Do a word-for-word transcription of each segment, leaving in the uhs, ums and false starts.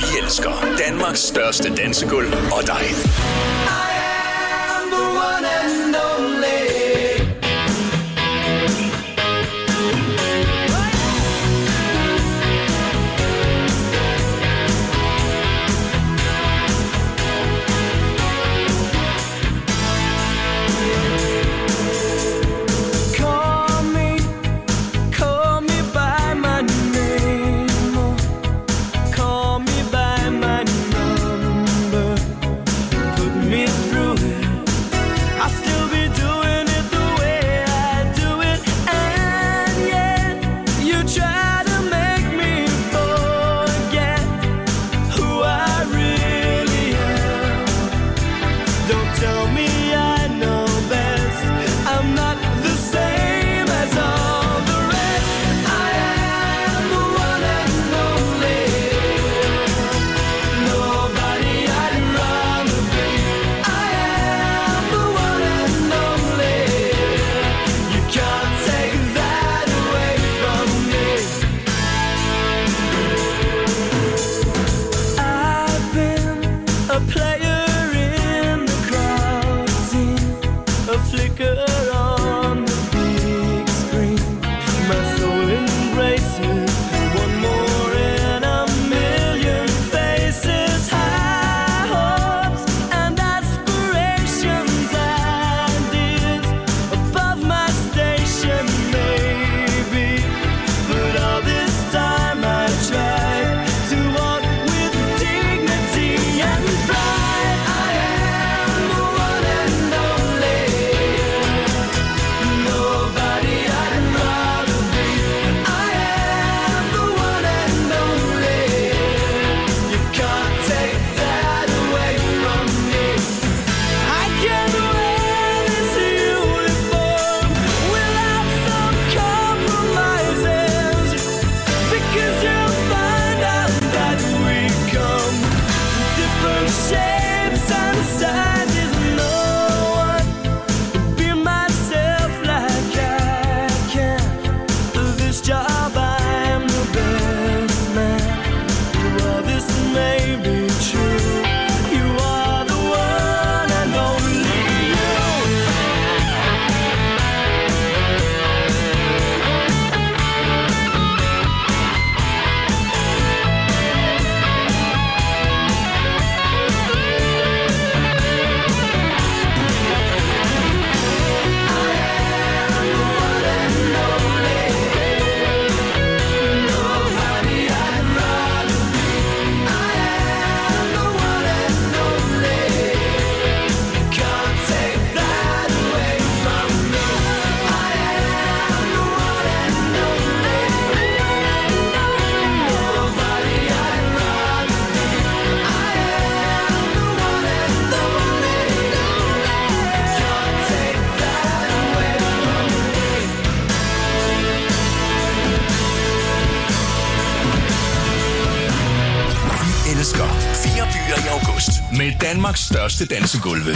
Vi elsker Danmarks største dansegulv og dig. Med Danmarks største dansegulve.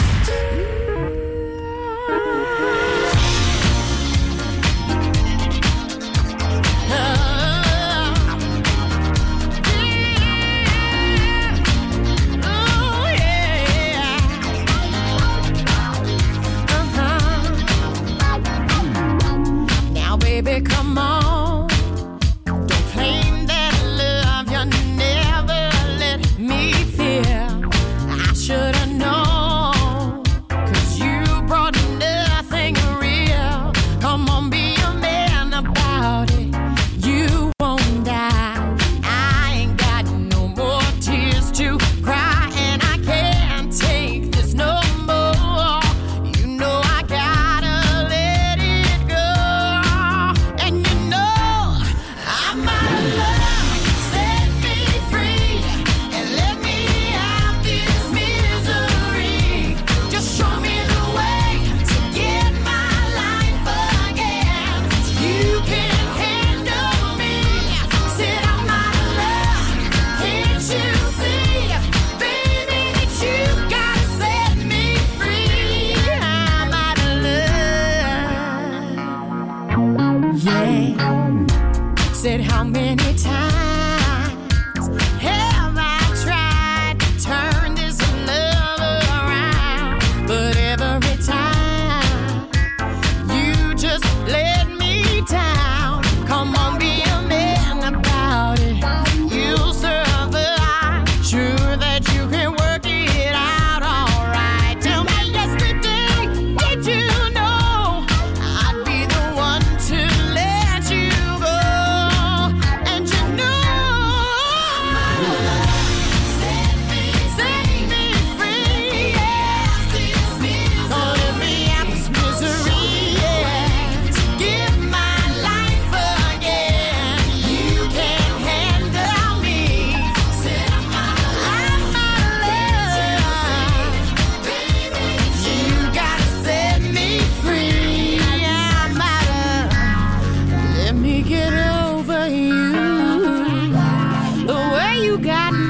Should I know? 'Cause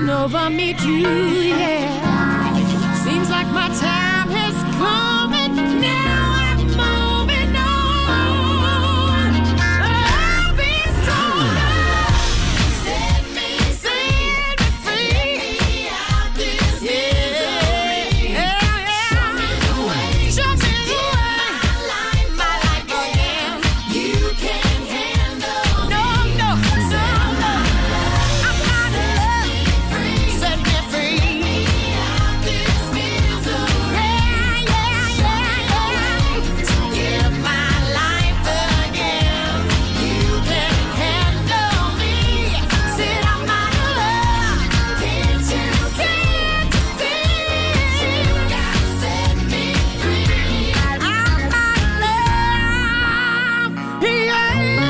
taking over me too, yeah. Seems like my time has come and now I'm moving on. I'll be stronger. Set me, set me free. Get me out this misery. Yeah, yeah. Show me the way. Show me the way. My life, my life again. You can't handle no, me. No, no, no, no. I'm out of love. Set me free. Get me out this misery. Yeah, yeah, yeah, yeah. Give my life again. You can't handle me. Said I'm out of love. Can't you see? Can't you see? You gotta set me free. I'm out of love. Yeah.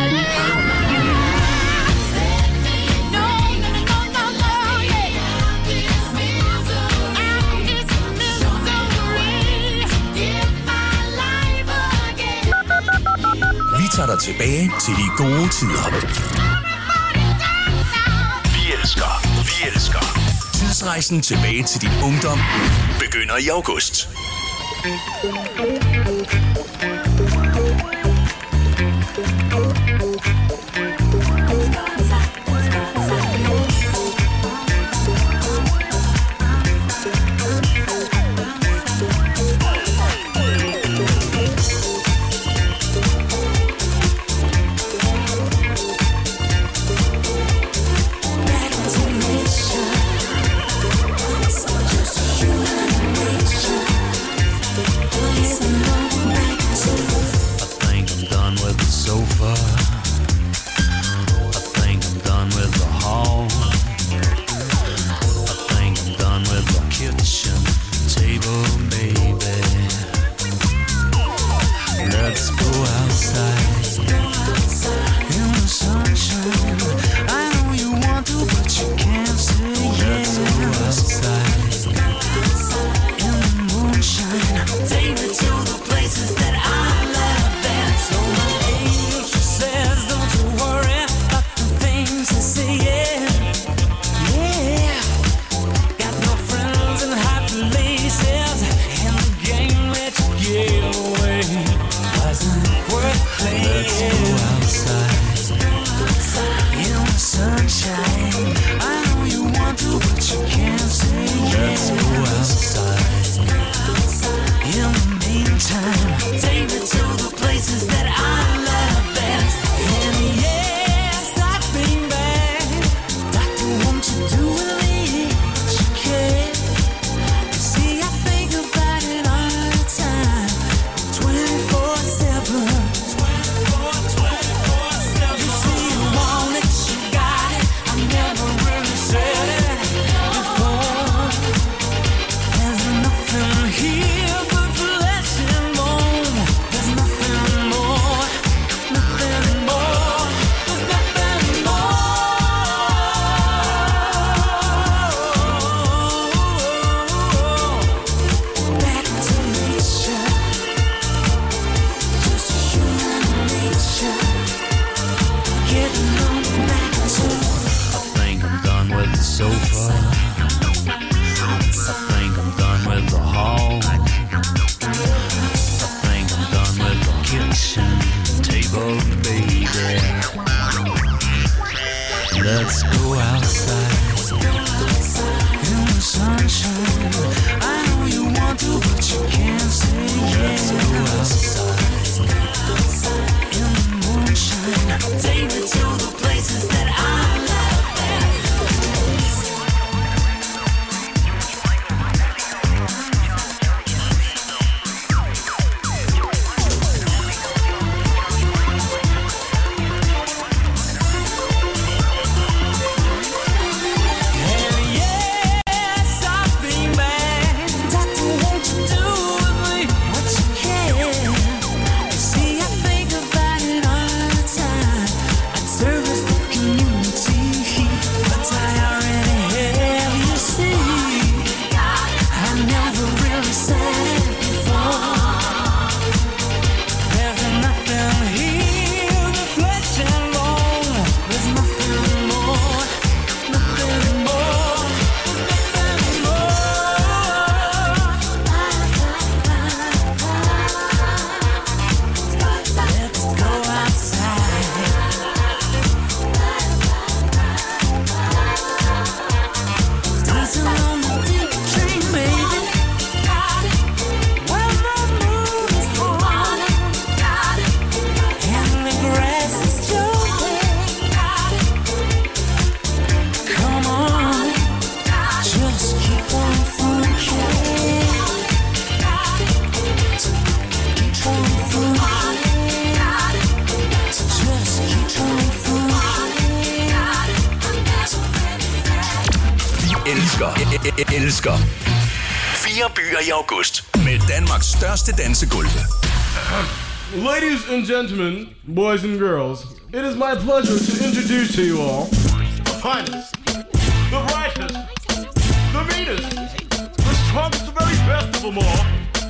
Set me free. No, no, no, no, yeah. Out this misery. Out this misery. Give my life again. Vi tager dig tilbage til de gode tider. Vi elsker, vi elsker. Tidsrejsen tilbage til din ungdom begynder i august. I think I'm done with the sofa. I think I'm done with the hall. I think I'm done with the kitchen table, baby. Let's go outside in the sunshine. I know you want to, but you can't say yeah. Let's go outside in the moonshine. Take me to the places that I love best. So my angel, she says, don't you worry about the things I say, yeah. Yeah. Got no friends in high places, and the game let you get away. Wasn't worth playing. Let's go outside in the sunshine. I know you want to, but you can't say yeah. Let's go outside. In the meantime, take me to the places that I love best. And yes, I've been bad. Doctor, won't you do with me what you can? You see, I think about it all the time, twenty-four seven. twenty-four, twenty-four seven. You see, you want it, you got it. I never really said it before. There's nothing here but flesh and bone. There's nothing more, nothing more. There's nothing more. Back to nature, just human nature. Getting on back to. I think I'm done with the sofa. I think I'm done with the hall. I think I'm done with the kitchen table, baby. Let's go outside in the sunshine. I know you want to, but you can't say yeah. Let's go outside in the moonshine. Take me to the places that I love best. elsker, elsker. Fire byer i august med Danmarks største dansegulv. Ladies and gentlemen, boys and girls, it is my pleasure to introduce to you all the finest, the brightest, the meanest, the strongest, the very best of them all,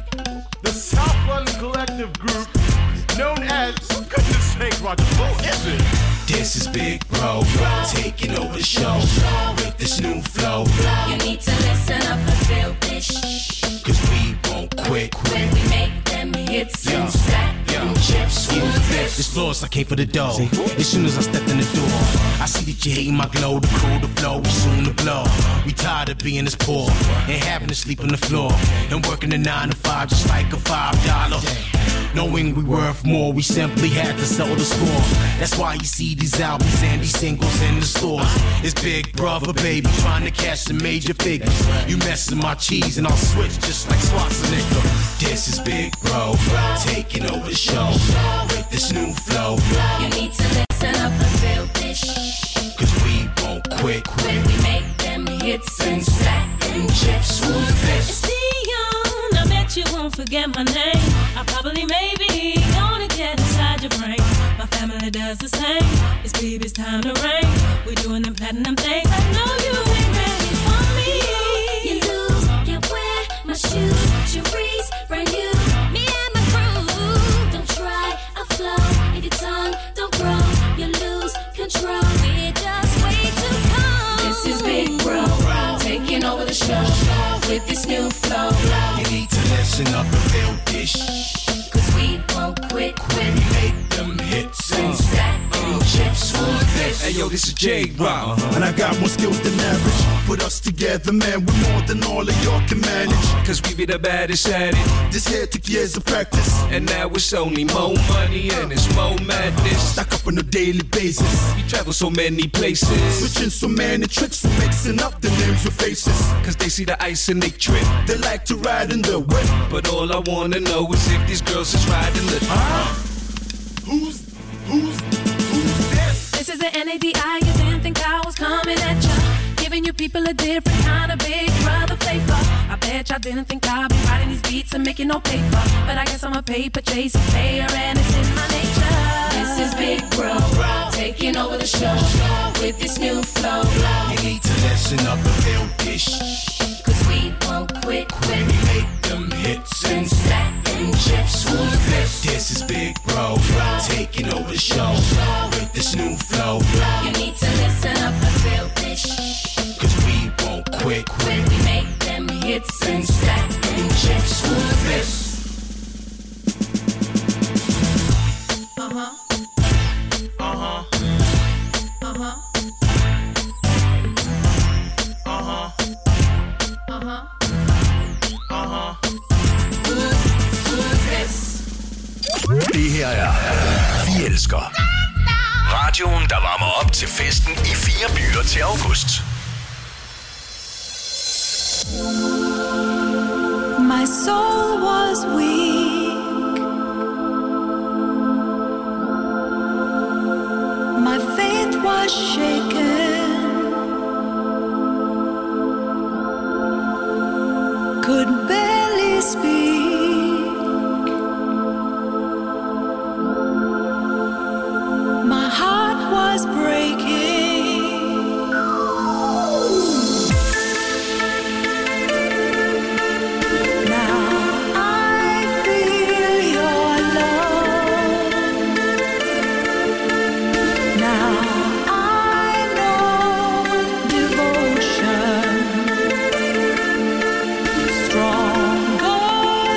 the South London Collective Group, known as, for goodness sake, Roger, who is it? This is Big Bro, taking over the show with this new flow. You need to listen up and feel this, cause we won't quit. When we make them hits and stack them chips with this. This floor's like came for the dough. As soon as I stepped in the door, I see that you hating my glow. The crew, the flow, we soon to blow. We tired of being this poor and having to sleep on the floor and working a nine to five just like a five dollar. Knowing we worth more, we simply had to sell the score. That's why you see these albums and these singles in the stores. It's Big Brother, baby, trying to cash some major figures. You messing my cheese and I'll switch just like Schwarzenegger. This is Big Bro, taking over the show with this new flow. You need to listen up and feel this, cause we won't quit. When we make them hits and stack them chips with this. It's Dion, I bet you won't forget my name. I probably maybe gonna get inside your brain. My family does the same. It's baby's time to reign. We're doing them platinum things. I know you ain't ready for me. You lose, can't wear my shoes. Cherise, brand new. Me and my crew. Don't try, I'll flow. If your tongue don't grow, you lose control. We're just way too cold. This is Big Bro, taking over the show with this new flow. You need to listen up and feel this, cause we won't quit. when we make them hits and Stack them chips with this. Hey yo, this is J-Rock, uh-huh. And I got more skills than average. Put us together, man, we're more than all of y'all can manage. cause we be the baddest at it. This here took years of practice, And now it's only more money and it's more madness. stack up on a daily basis. We travel so many places, Switching so many tricks, mixing up the names with faces. cause they see the ice and they trip. They like to ride in the whip. But all I wanna know is if these girls is riding the Huh? Who's, who's, who's this? This is the N A D I, you didn't think I was coming at ya. Giving you people a different kind of Big Brother flavor. I bet y'all didn't think I'd be writing these beats and making no paper. But I guess I'm a paper chasing player and it's in my nature. This is Big Bro, taking over the show with this new flow. you need to listen up and feel this, Cause we won't quit. when we make them hits and Stack them chips with this. this is Big Bro, taking over the show with this new flow. You need to listen up and feel this, cause we won't quit. when we make them hits and stack them chips with this. Uh-huh. Uh-huh. Uh-huh. Uh-huh. Uh-huh. Uh-huh. Det her er Vi elsker. Radioen, der varmer op til festen i fire byer til august. My soul was weak. My faith was shaken. Could barely speak. My heart was breaking. Now I feel your love. Now I know devotion stronger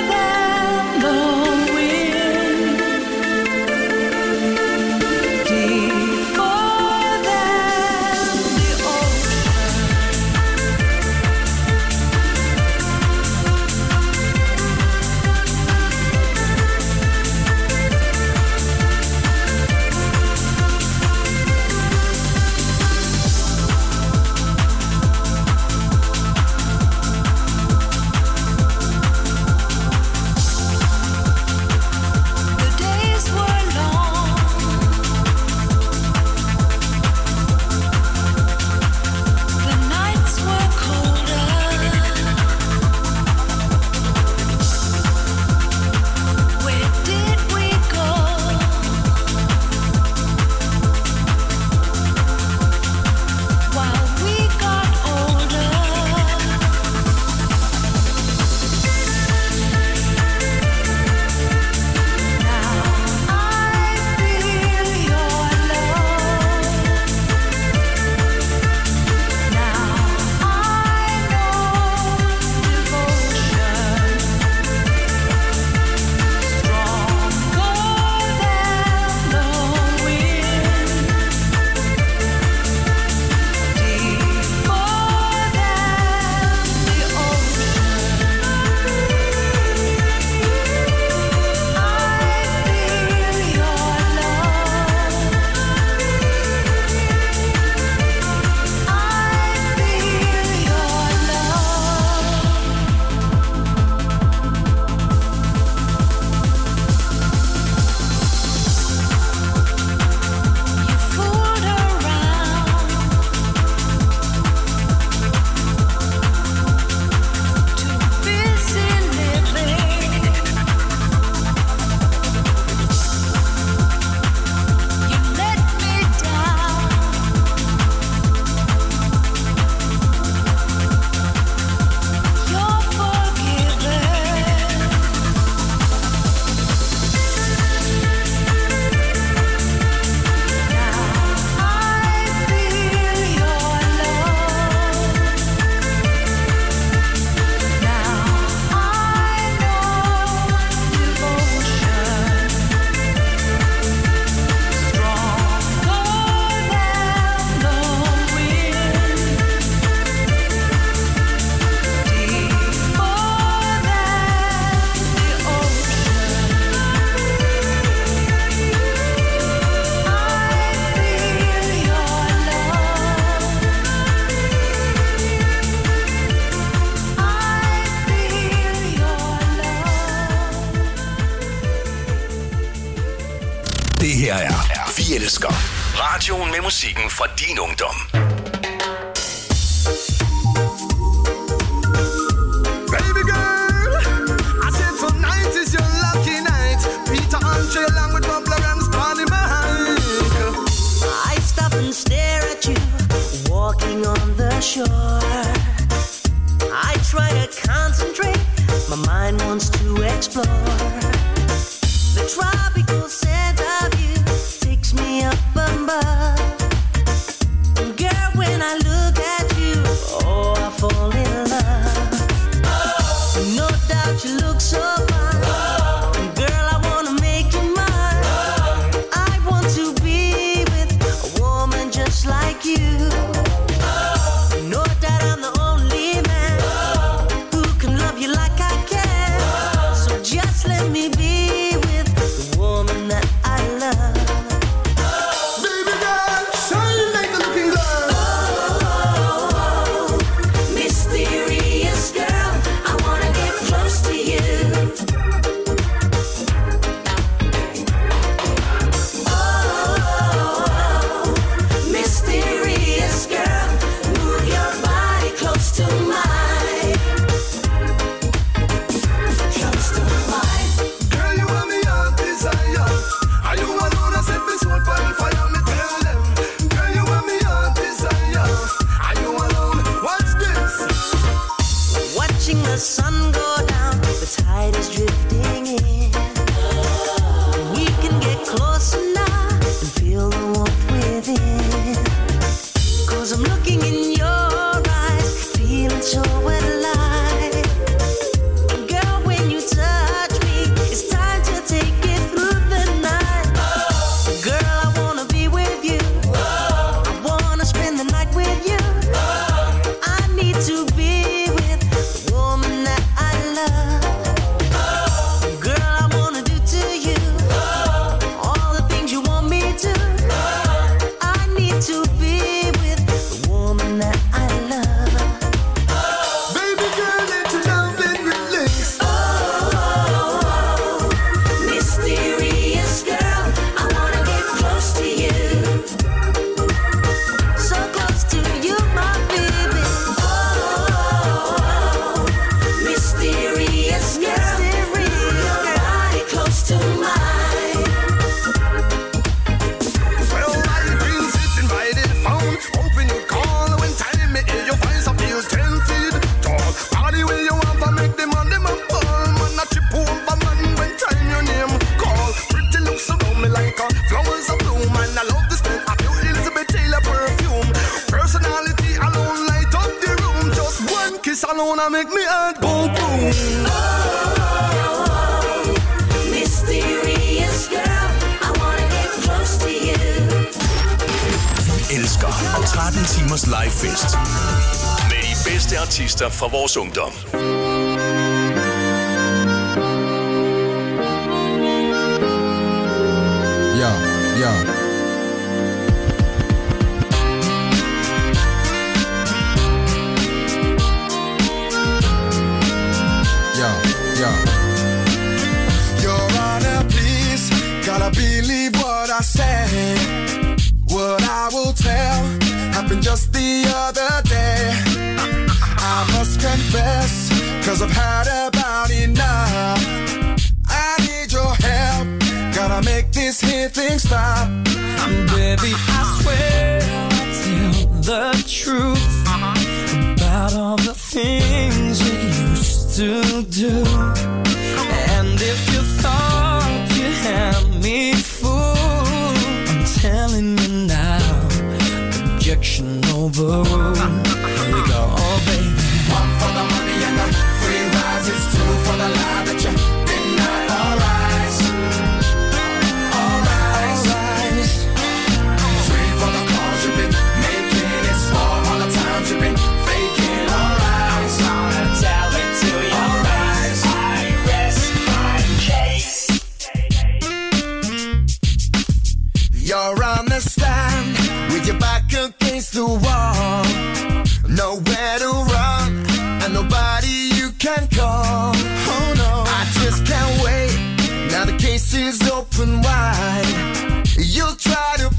elsker. Radioen med musikken fra din ungdom. Baby girl, I said tonight is your lucky night. Peter Andre along with Bubler and Spotty Mike. I stop and stare at you, walking on the shore. I try to concentrate, my mind wants to explore. The tropical scent of you takes me up above. Girl, when I look at you, oh, I fall in love. No doubt you look so fine. Girl, I wanna make you mine. I want to be with a woman just like you. No doubt I'm the only man who can love you like I can. So just let me be with the woman that I love. Baby girl, shine like a looking glass. Oh, mysterious girl, I wanna get close to you. Oh, mysterious girl, move your body close to mine. Close to mine. Girl, you want me your desire. Are you alone? I set me soul for fire. Me tell them. Girl, you want me your desire. Are you alone? What's this? Watching the sun go down, the tide is drifting in. We can get closer now and feel the warmth within. Cause I'm looking in your eyes, feeling so alive. Girl, when you touch me, it's time to take it through the night. Girl, I wanna be with you. I wanna spend the night with you. I need to be with the woman that I love. Girl, I wanna do to you all the things you want me to. I need to be with the woman that I love. Baby girl, let your love and release. Oh, mysterious girl, I wanna get close to you. So close to you, my baby. Oh, mysterious girl, move your body close to mine. Well, I've been sitting by the phone, hoping you call when time me hear your voice. I feel ten feet tall. Body where you want to make them on them a fall. Man, I trip over man when time your name call. Pretty looks around me like a flowers of bloom. And I love the smell of your Elizabeth Taylor perfume. Personality alone light up the room. Just one kiss alone I make me heart go boom. Oh, mysterious girl, I wanna get close to you. Vi elsker tretten timers live fest med de bedste artister fra vores ungdom. Ja, ja. Ja, ja. Your Honor, please, gotta believe what I say. What I will tell happened just the other day. I must confess, cause I've had about enough. I need your help, gotta make this here thing stop. Baby, I swear I'll tell the truth about all the things we used to do. And if you thought you had me fooled, I'm telling you now, objection overruled. Here we go, oh baby. One for the money and the free rides, it's two for the lie that you deny. Alright, alright, alright. Three for the calls you've been making, it's four all the times you've been faking. Alright, I'm gonna tell it to you. Alright, I rest my case. You're on the stand with your back against the wall. Nowhere to run and nobody you can call. Oh no, I just can't wait. Now the case is open wide. You'll try to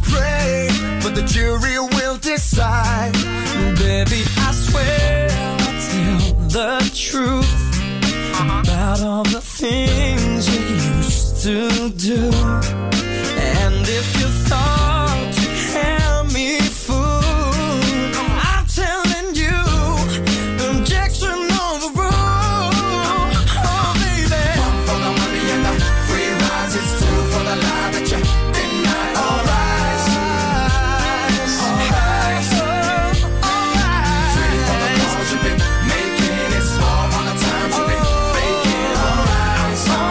but the jury will decide. Baby, I swear I'll tell the truth about all the things you used to do. And if you thought you had me fooled, I'm telling you, objection overruled. Oh, baby. One for the money and the free rise. It's two for the lie that you deny. All rise. All rise. Three for the calls you've been making. It's four on the times you've been faking. All rise. All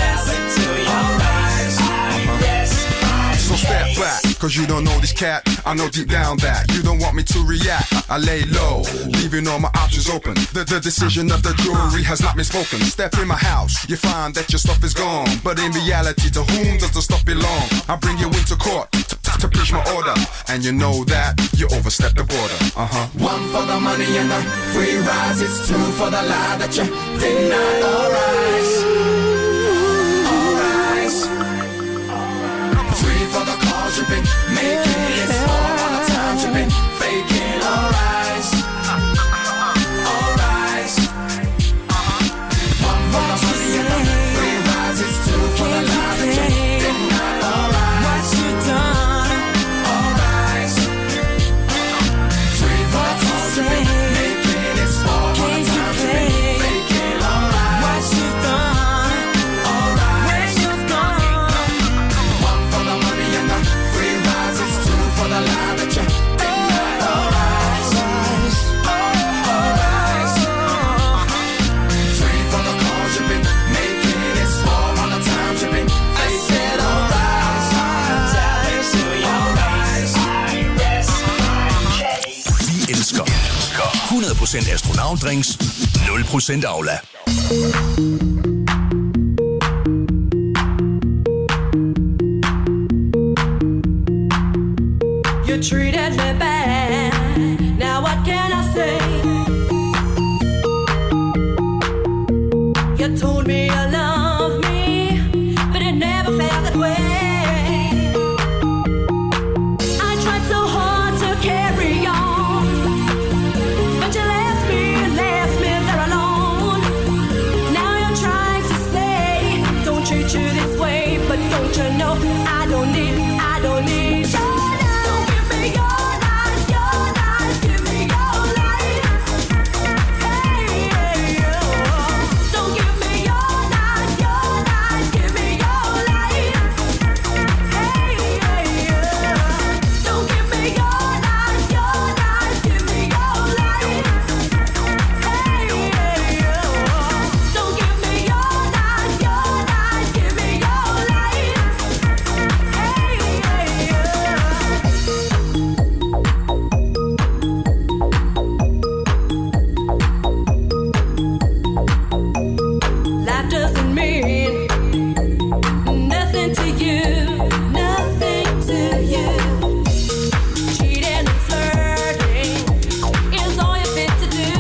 rise. So step back, cause you don't know this cat. I know deep down that you don't want me to react. I lay low, leaving all my options open. The, the decision of the jury has not been spoken. Step in my house, you find that your stuff is gone. But in reality, to whom does the stuff belong? I bring you into court to, to preach my order. And you know that you overstep the border. Uh-huh. One for the money and the free rise. It's two for the lie that you deny. All rise. All rise. Three for the calls you've been making. It's four on the times you've been faking. All rise. All rise. One for the money and the free rise. It's two for the lie that you deny. All rise. What you done? All rise. Three for the calls you've been making. It's four on the times you've been faking. All rise. What you done? All rise. Where you gone? One for the money and the free rise. It's two for the lie that you deny. All rise. All rise. Three for the calls you've been making. It's four on the times you've been faking. All rise. All rise. Vi elsker hundrede procent astronautdrinks, nul procent Aula. You treated me bad. Now what can I say? You told me you love me, but it never felt that way. I tried so hard to carry on, but you left me, left me there alone. Now you're trying to say, don't treat you this way, but don't you know I don't need, I don't need you. Don't give me your life, your life, give me your life. Hey, hey, oh. Don't give me your life, your life, give me your life. Hey, hey, oh. Don't give me your life, your life, give me your life. Hey, hey, oh. Don't give me your life, your life, give me your life. Hey, hey, oh. Life doesn't mean nothing to you, nothing to you. Cheating and flirting is all you're fit to do.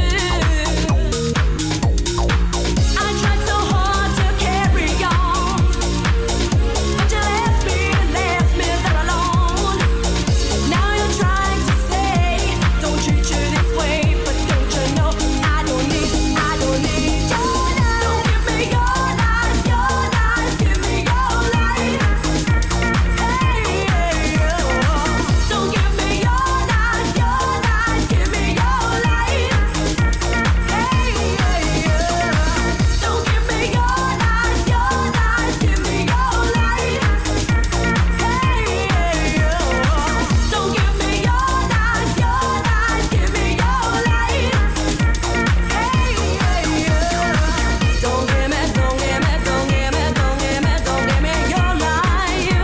I tried so hard to carry on, but you left me, left me there alone. Now you're trying to say, don't treat you this way, but don't you know I don't need, I don't need your love. Don't give me your life, your life, give me your life. Hey, hey, oh. Don't give me your life, your life, give me your life. Hey, hey, oh. Don't give me your life, your life, give me your life. Hey, hey, oh. Don't give me your life, your life, give me your life. Hey, hey, oh. Don't give me, don't give me, don't give me, don't give me, don't give me your life.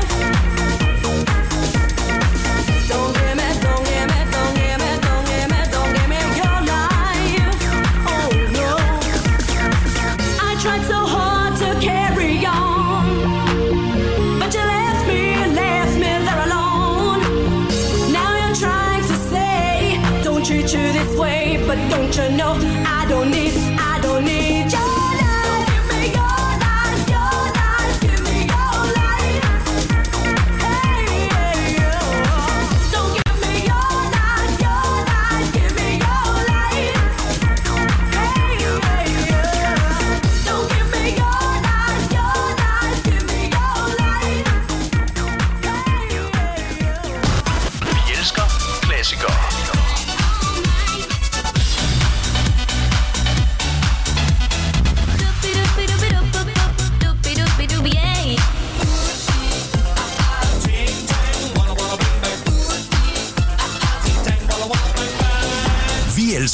Don't give me, don't give me, don't give me, don't give me, don't give me your life. Oh no. I tried so hard to carry on, but you left me, left me there alone. Now you're trying to say, don't treat you this way, but don't you know I don't need, I don't need your love. Give me your life, your life, give me your life. Hey, hey, oh. Don't give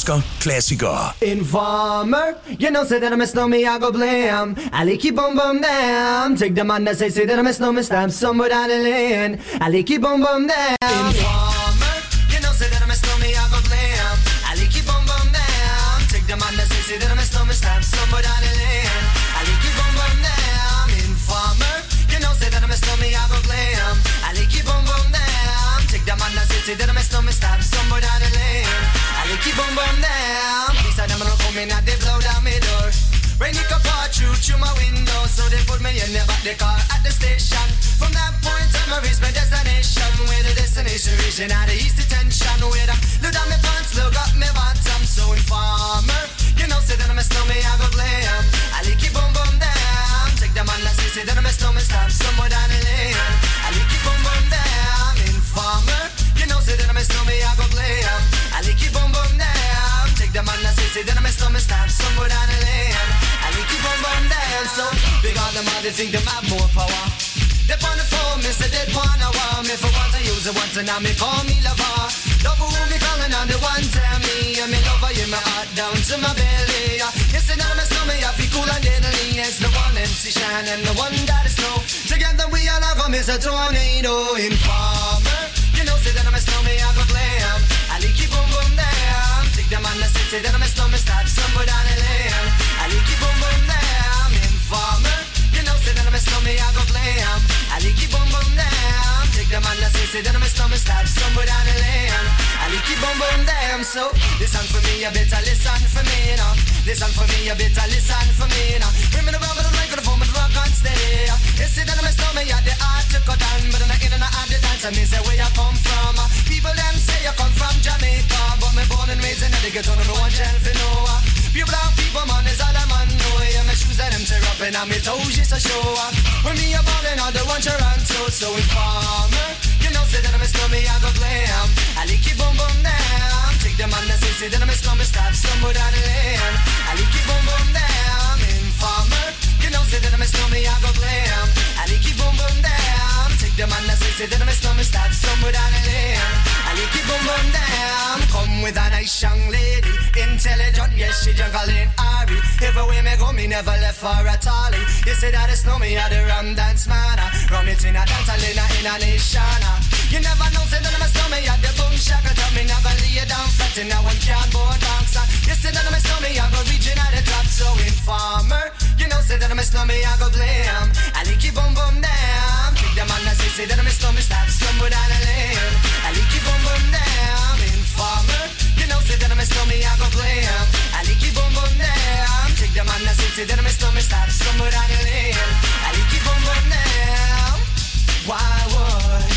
elsker klassikere. Informer, you know, say that I miss no me, I go blam. I keep bum bum damn. Take the man that say, say that I miss no me, stamp somewhere down the lane. I keep bum bum damn. Informer, you know, say that I miss no me, I go blam. I keep bum bum damn. Take the man that say, say that I miss no me, stamp somewhere down the lane. I keep bum bum damn. Informer, you know, say that I miss no me, I go blam. I keep bum bum damn. Take the man that say, say that I miss no me, stamp somewhere down the lane. I keep bum bum damn. These are them come in and they blow down my door. Rain it come pour through through my window, so they put me in the back the car at the station. From that point on, I reach my destination. Where the destination reaching at the east detention. Where I look down my pants, look up my bottom. So informer, you know, say that I miss no me, I go blame. I like it boom boom down. Take the man that say, say that I miss no me, stop somewhere down the lane. I like it boom boom down. Informer, you know, say that I miss no me, I go blame. I like it boom boom down. Take the man that say, say that I miss no me, stop somewhere down the lane. I like it boom boom down. So big on them all, they think them have more power. They on the phone, me say they wanna want me. For once I use it once and now me call me lover. Love who me calling on the one tell me. And me lover in my heart down to my belly. Yes, and now me slow me, I feel cool and deadly. It's the one M C Shine and the one that is slow. Together we all have a miss a tornado. Informer, you know, say that I'm a slow me, I go glam. I like it boom boom down. Take the man that say, say that I'm a slow me, start somewhere down the lane. I like it boom boom down. Informer, you know, say that I'm a slow me, I go glam. I like it boom boom down. Take the man that say, say that I'm a slow me, start somewhere down the lane. I like it boom boom down. So listen for me, you better listen for me now. Listen for me, you better listen for me now. Bring me the rubber, the mic, the phone, the rock and stay. You see that I'm a slow me, yeah, the art to cut down. But I'm not in and out of the dance, and me say where you come from. People them say you come from Jamaica, but me born and raised in the ghetto, no one tell for no. Pure brown people, man, is all I'm on. No, yeah, my shoes and them tear up, and I'm toes just a show. When me a ballin', all the one Toronto, so informer, you know, say that I'm a slummy, I go glam. I like it boom boom down. Take the man that say, say that I'm a slummy, stop somewhere down the lane. I like it boom boom down. Informer, you know, say that I'm a slummy, I go glam. I like it boom boom down. Take the man that say, say that I'm a slummy, stop somewhere down the lane. I like it boom boom down. Come with a nice young lady, intelligent, yes, she juggling Ari. Everywhere me go, me never left for a tally. You say that it's no me, I the rum dance man. Rum it in a dance, in a, in a nation. You never know, say that I'm a slummy, I the boom shaka. Tell me never lay down flat in a one cardboard box. You say that I'm a slummy, I go reaching at the top. So informer, you know, say that I'm a slummy, I go blame. I like it boom boom down. Take the man that say, say that I'm a slummy, stop somewhere down the lane. I like it boom boom down. Informer, you know, say that I'm a slummy, I go blame. I like it boom boom down. Take the man that say, say that I'm a slummy, stop somewhere down the lane. I like it boom boom down. Why would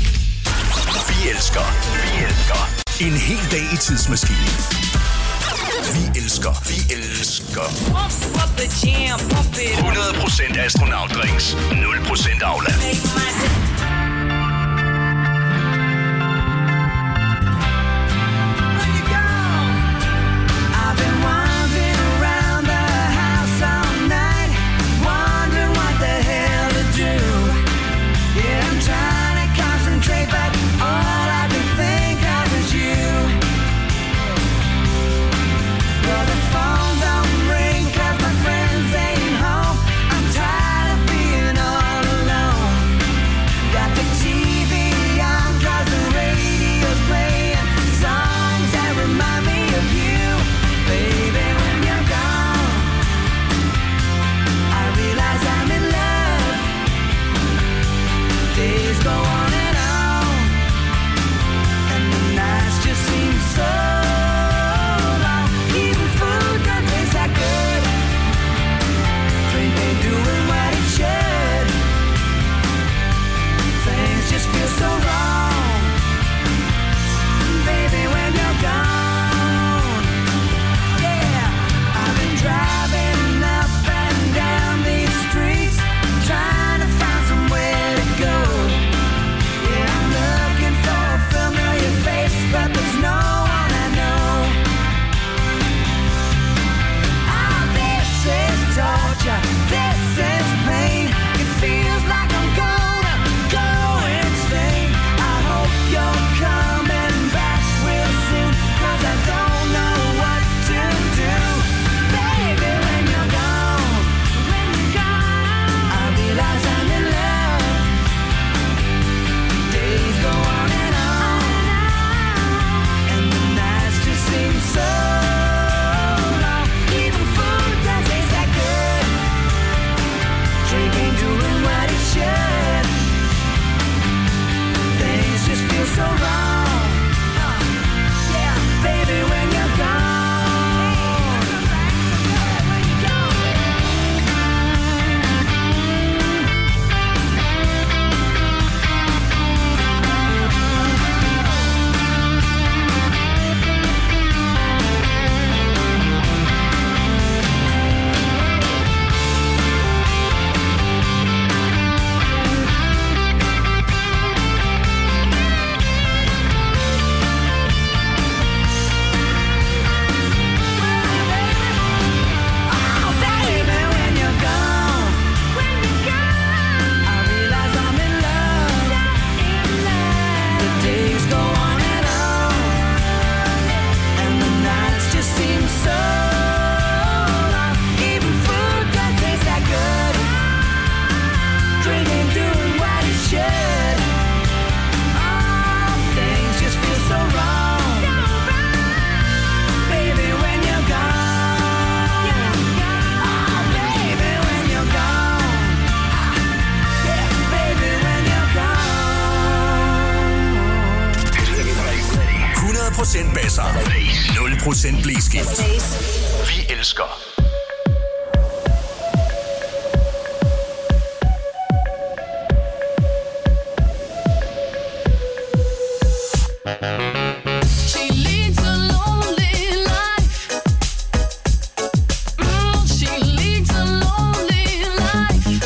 Vi elsker, vi elsker en hel dag i tidsmaskinen. Vi elsker, vi elsker hundrede procent astronautdrinks, nul procent Aula. Got Masser. nul procent blæskift. Vi elsker. She leads a lonely life. Mm, she leads a lonely life.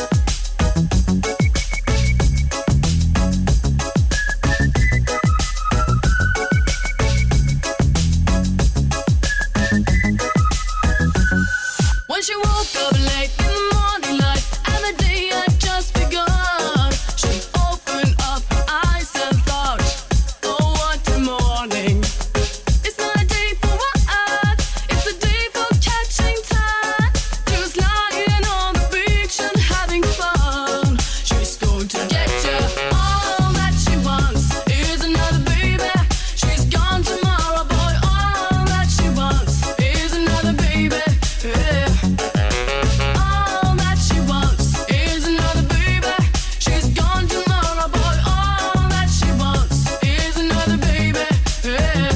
When she woke up late in the morning light and the day had just begun, she opened up her eyes and thought, oh, what a morning. It's not a day for what? It's a day for catching time. Just lying on the beach and having fun. She's going to get you. All that she wants is another baby. She's gone tomorrow, boy. All that she wants is another baby. Yeah. All that she wants is another baby. She's gone tomorrow, boy. All that she wants is another baby. Yeah.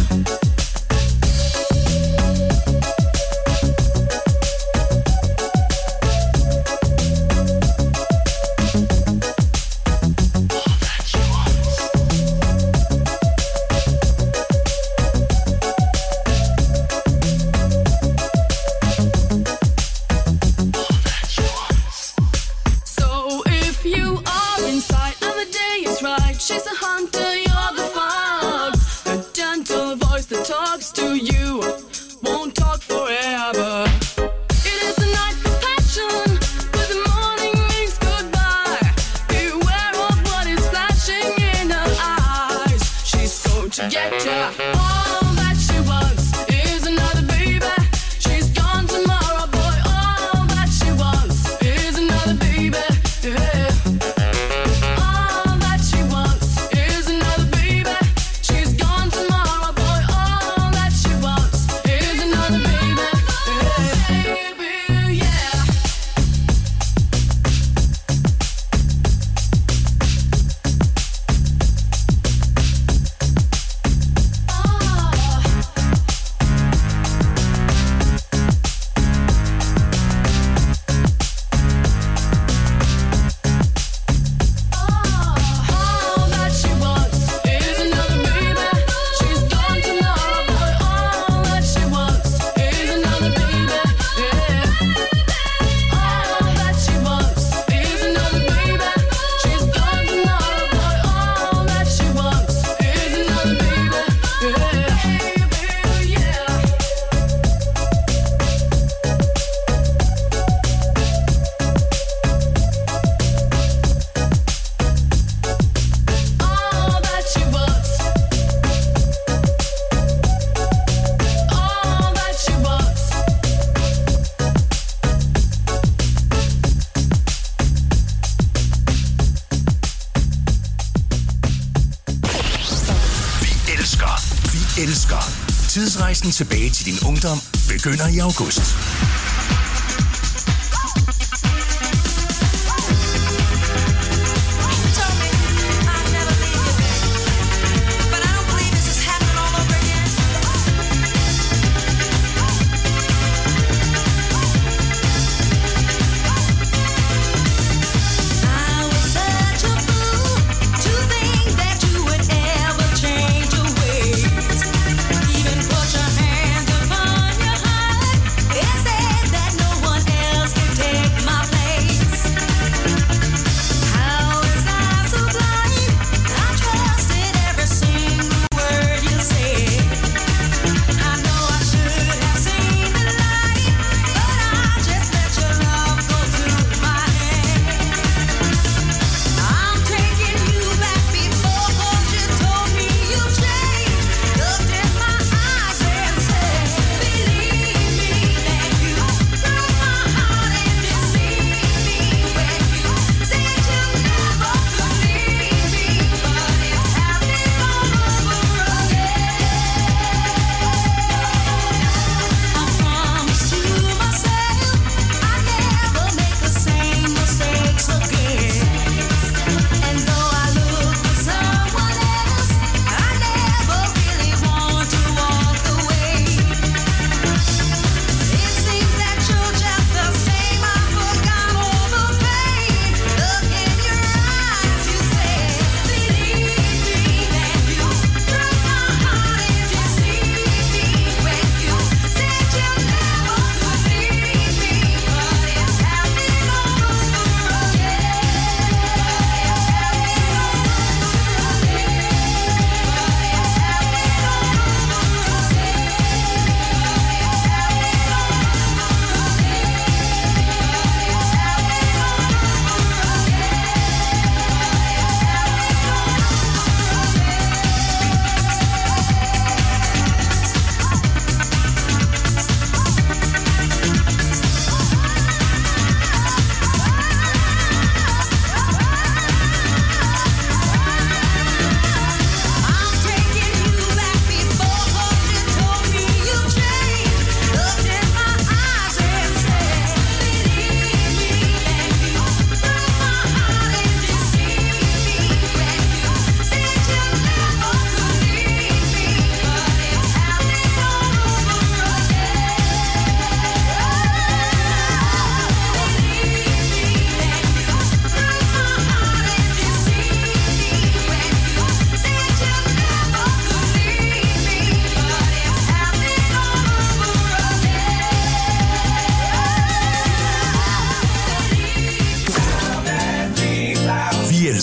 So if you are inside and the day is right, she's a hunter, you're the fox. The gentle voice that talks to you won't talk forever. It is a night for passion, but the morning means goodbye. Beware of what is flashing in her eyes. She's going to get ya. All that she wants is another baby. She's gone tomorrow, boy. All that she wants is another baby. Yeah. All that she wants is another baby. She's gone tomorrow, boy. All that she wants is another baby. Yeah. Baby, yeah. All that she wants is another baby. She's gone tomorrow, boy. All that she wants is another baby. Yeah. All that she wants is another baby. She's gone tomorrow, boy. All that she wants is another baby. Yeah. Yeah. All that she wants. All that she wants. Vi elsker. Vi elsker. Tidsrejsen tilbage til din ungdom begynder i august. I was such a fool to think that you would ever change your ways. Even put your hand upon your heart and say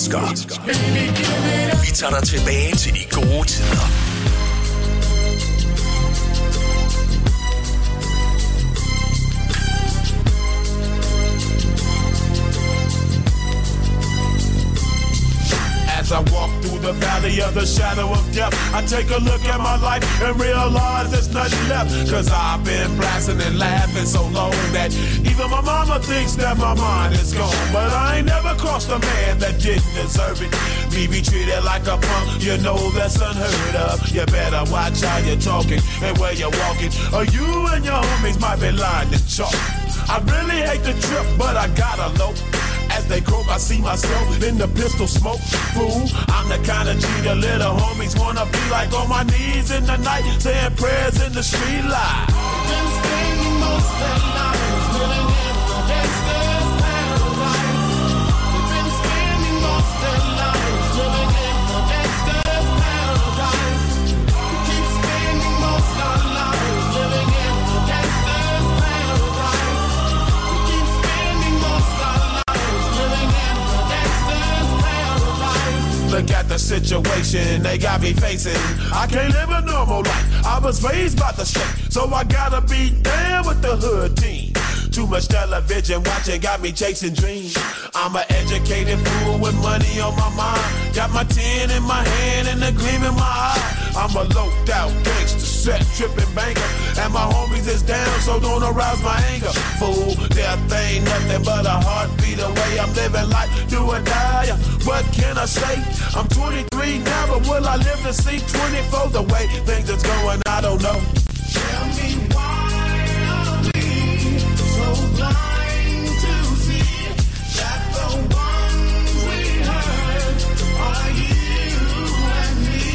elsker. Vi tager dig tilbage til de gode tider. As I walk through the valley of the shadow of death, I take a look at my life and realize there's nothing left. Cause I've been blasting and laughing so long that even my mama thinks that my mind is gone. But I ain't never crossed a man that didn't deserve it. Me be treated like a punk, you know that's unheard of. You better watch how you're talking and where you're walking, or you and your homies might be lying to chalk. I really hate the trip, but I gotta low. As they croak, I see myself in the pistol smoke. Fool, I'm the kind of G the little homies wanna be like, on my knees in the night, saying prayers in the street light. Been spending most of their lives living in the gangster's paradise. They've been spending most of their lives living in the gangster's paradise. We keep spending most of our lives living in the gangster's paradise. We keep spending most of our lives living in the gangster's paradise. Look at the situation they got me facing. I can't live a normal life. I was raised by the state, so I gotta be down with the hood team. Too much television watching got me chasing dreams. I'm an educated fool with money on my mind. Got my tin in my hand and a gleam in my eye. I'm a loped out gangster, set tripping banker, and my homies is down, so don't arouse my anger. Fool, death ain't nothing but a heartbeat away. I'm living life, do or die. What can I say? I'm twenty-three now, but will I live to see twenty-four? The way things is going, I don't know. Tell me why are we so blind to see that the ones we hurt are you and me?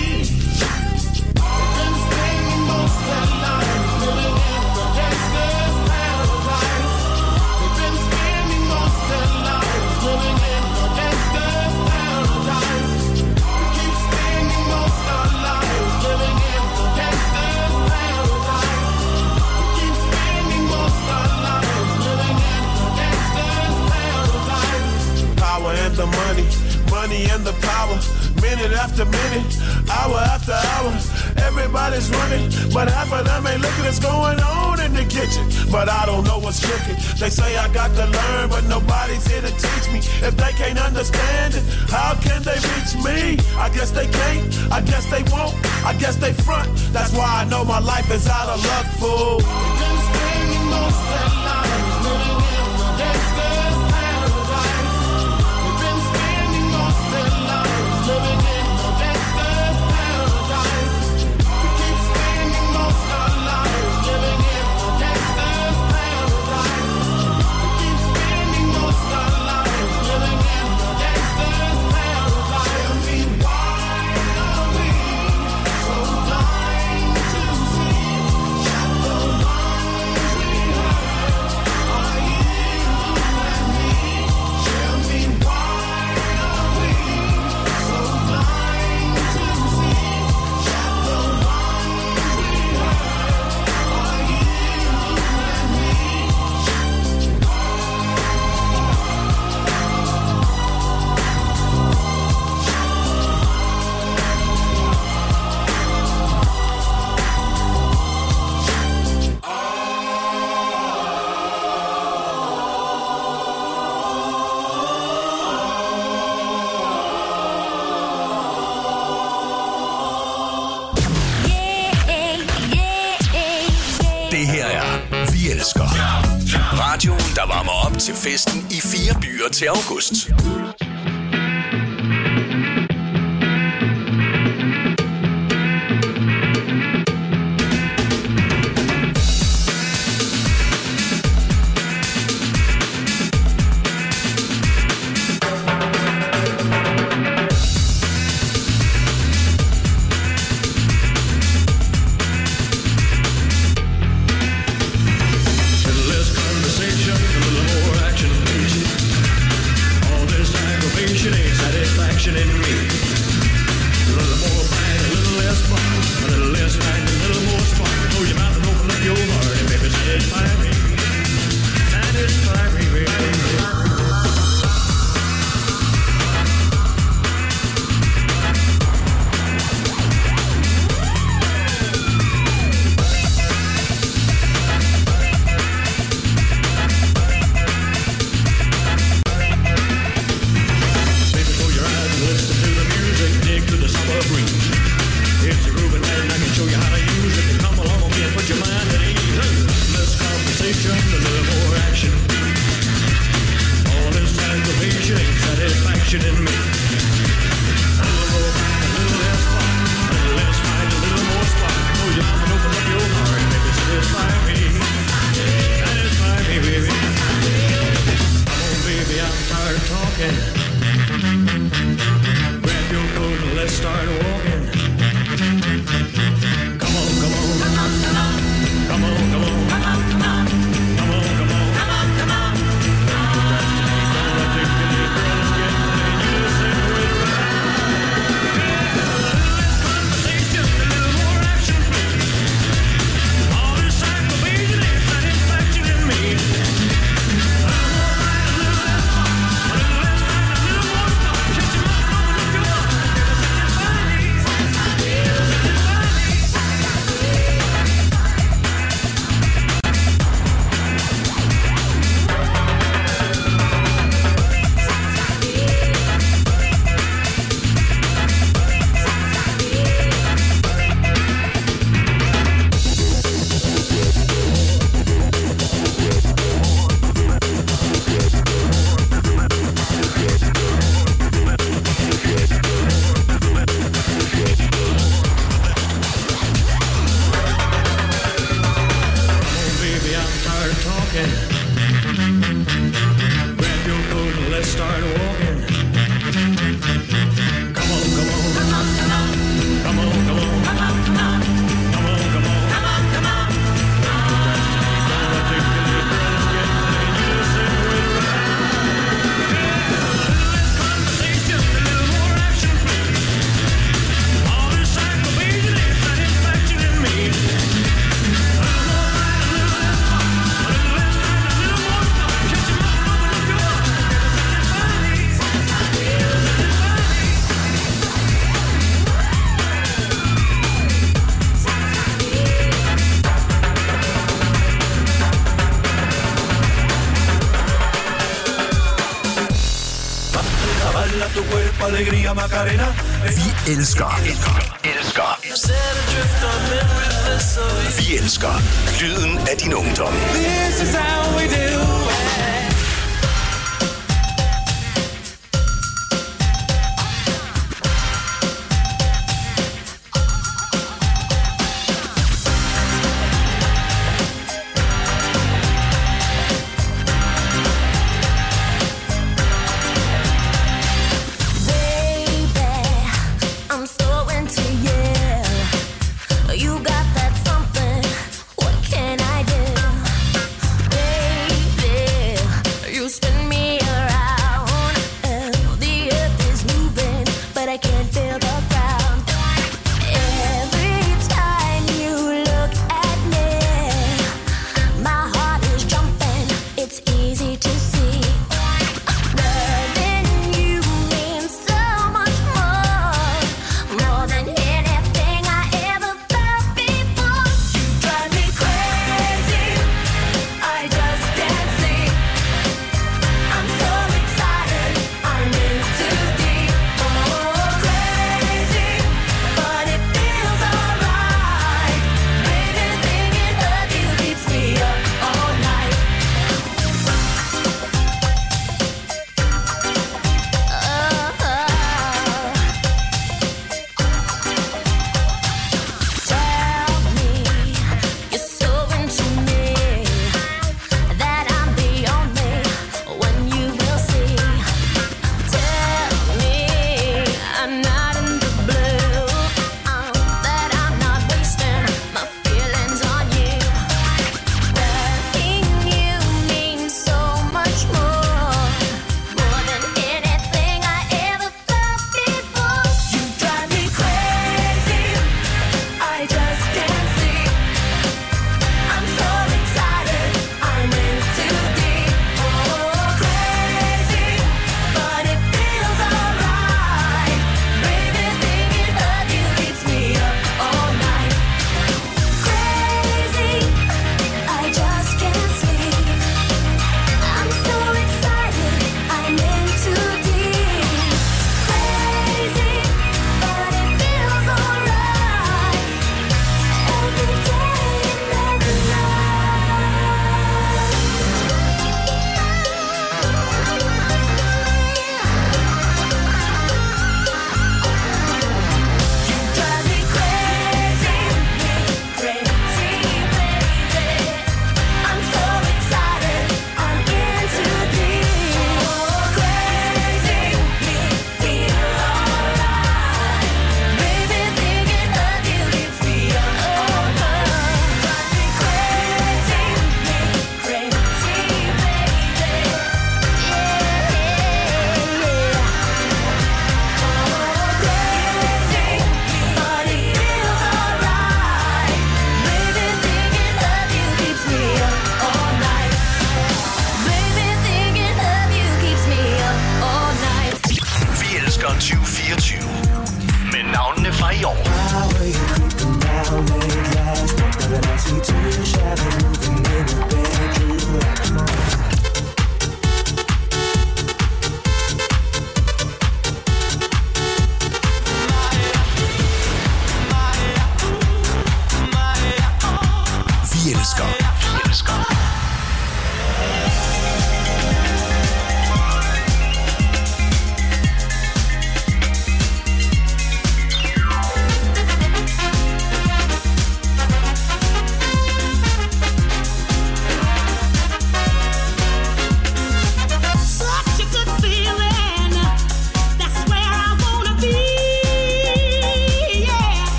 They've been spending most of their lives living in the gangster's paradise. They've been spending most of their lives living in the gangster's paradise. We keep spending most of our lives living in the gangster's paradise. We keep spending most of our lives living in the gangster's paradise. Power and the money, money and the power. Minute after minute, hour after hour, everybody's running, but half of them ain't looking what's going on in the kitchen. But I don't know what's cooking. They say I got to learn, but nobody's here to teach me. If they can't understand it, how can they reach me? I guess they can't, I guess they won't, I guess they front. That's why I know my life is out of luck, fool. We've been spending most of their lives living in the gangster's paradise. We've been spending most of their lives living in the gangster's paradise. We keep spending most of our lives living in the gangster's paradise. We keep spending most of our lives living in the gangster's paradise. Tell me why are we so blind to see that the ones we hurt are you and me? Tell me why are we so blind to see that the ones we hurt are you and me? Det her er Vi Elsker. Radioen, der varmer op til festen i fire byer til august. Less conversation, a little more action, please. All this aggravating Grab your coat and let's start walking. Come on, come on, come on, come on, come on, come on, come on, come on, come on, come on, come on, come on. Gonna take the little girl and get money. You just sit right around. Yeah, a little less conversation, a little more action, please. All this psychopathia is satisfaction in me. A little more fight, a little less talk, a little less time, a little more stuff. Shut your mouth, open up your heart, satisfy me, satisfy me, satisfy me. Baila tu cuerpo, alegría, Macarena. Vi elsker, elsker, elsker. Vi elsker lyden af din ungdom. This is how we do it. I'm so into you. You got that something. What can I do? Baby,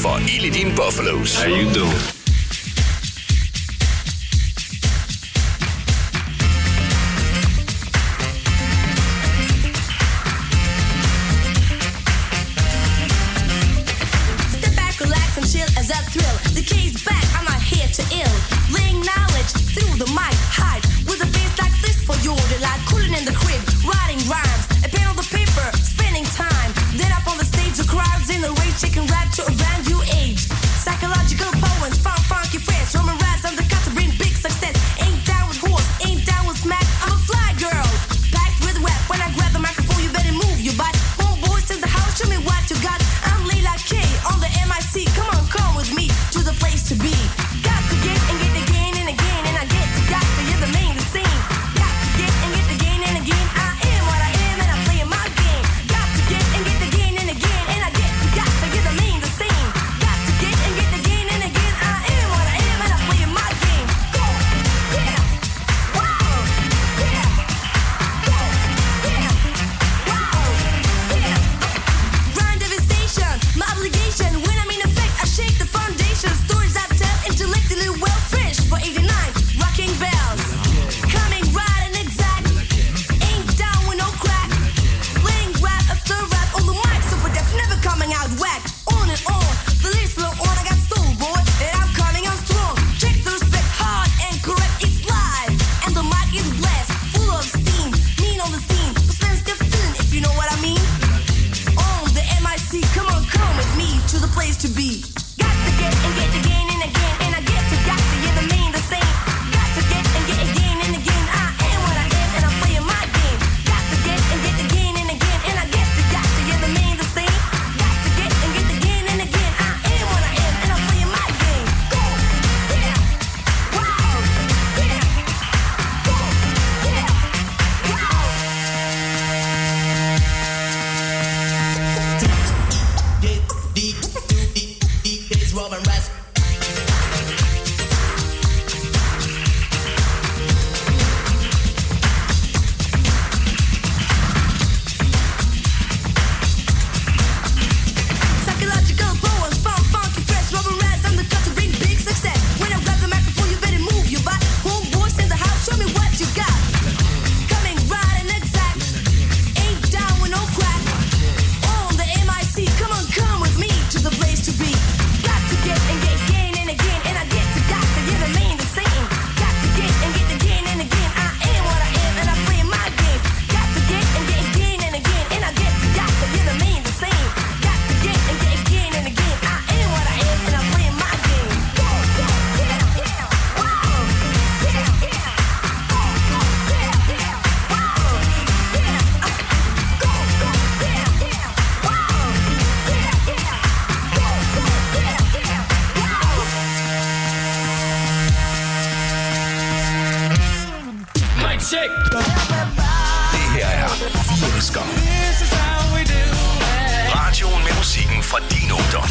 for ild i dine buffalos. How you doing? Step back, relax, and chill as I thrill. The key's back, I'm not here to ill. Laying knowledge through the mic, hide with a bass like this for your delight. Cooling in the crib, writing rhymes, a pen on the paper, spending time. Then up on the stage, the crowds in the rage, shaking rap to a brand new age. Psychological poems, fun, funky friends, Roman rats on the cut to bring big success. Ain't down with horse, ain't down with smack. I'm a fly girl, packed with rap. When I grab the microphone, you better move your butt. Homeboys in the house, show me what you got. I'm Leila K on the M I C. Come on, come with me to the place to be. Got to get and get again and again, and I get to got to hear the main the scene. Got to get and get again and again. I am what I am, and I'm playing my game. Got to get and get again and again, and I get to got to hear the main the scene. Got to get and get again and again. I am what I am, and I'm playing my game. Go, yeah, wow, yeah, go, yeah, wow, yeah. Rhyme devastation, my obligation. When I'm in effect, I shake the foundation. Stories I tell, intellectually well fresh for eighty-nine, rocking bells. Coming right and exact, ain't down with no crack. Playing rap after rap on the mic, super deaf, never coming out whack. On and on, the list flow on, I got soul, boy, and I'm coming on strong. Check the respect, hard and correct, it's live. And the mic is blessed, full of steam, mean on the scene. The svenska fin, if you know what I mean. On the M I C, come on, come with me to the place to be. Got to get and get again and again, and I get to got to hear the main the same. Got to get and get again and again. I am what I am, and I'm playing my game. Got to get and get again and again, and I get to got to hear the main the same. Got to get and get again and again. I am what I am, and I'm playing my game. Go, yeah, wow, yeah, go, yeah, wow. It's Roman Rats. Psychological poems, fun, funky, fresh, rubber rats on the cut to bring big success. When I grab the microphone, you better move your butt. Homeboys in the house, show me what you got. Coming right and exact, ain't down with no crack. On the M I C, come on, come with me to the place to be. Got to get and get again and again, and I get to got to hear the main the same. Got to get and get again and again. I am what I am, and I'm playing my game. Got to get and get again and again, and I get to got to hear the main the same. Got to get and get again and again. I am what I am, and I'm playing my game. Go, go, yeah, yeah, wow, yeah, yeah. Go, go, yeah, yeah, wow, yeah. Go, go, yeah, yeah, wow, yeah, yeah. Go, go, yeah, yeah, wow. Mic check. Det her er Vi Elsker. Radioen med musikken fra din